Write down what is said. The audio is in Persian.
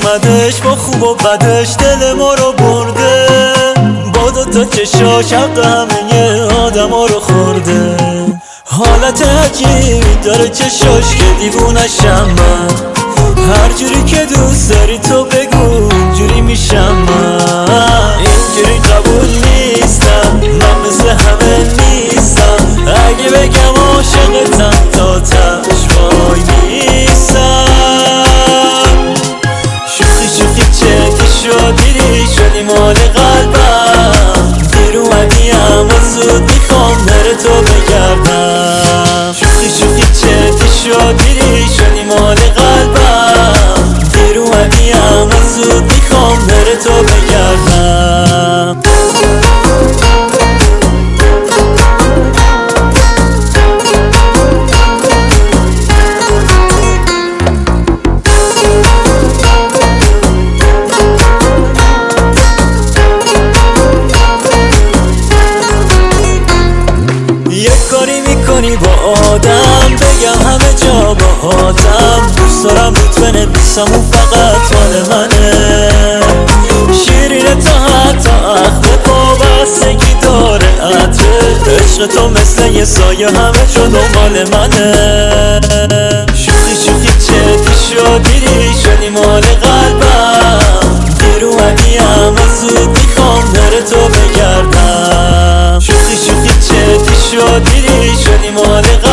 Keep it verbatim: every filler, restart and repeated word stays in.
اومدش با خوب و بدش دل ما رو برده، با دوتا چشاش حق همه آدما رو خورده. حالت عجیبی داره چشاش که دیوونشم من، هر جوری که دوست داری تو بگو اینجوری میشم من. اینجوری قبول نیستم من، مثل همه نیستم، اگه بگم عاشقتم تا تش وای میستم. شوخی شوخی جدی شدی شدی مال قلبم، دیر اومدی اما زود میخوام در تو بگردم. شوخی شوخی جدی شدی شدی مال قلبم، دیر اومدی اما زود میخوام در تو بگردم. میکنی با آدم بگم همه جا با آدم، دوست دارم روت بنویسم اون فقط مال منه. شیرینه تا حتی اخمه پابستگی داره عطره، عشق تو مثل یه سایه همه جا دنبال منه. شوخی شوخی جدی شدی شدی مال قلبم، دیر اومدی اما زود میخوام در تو بگردم. شوخی شوخی جدی شدی شدی مال قلبم،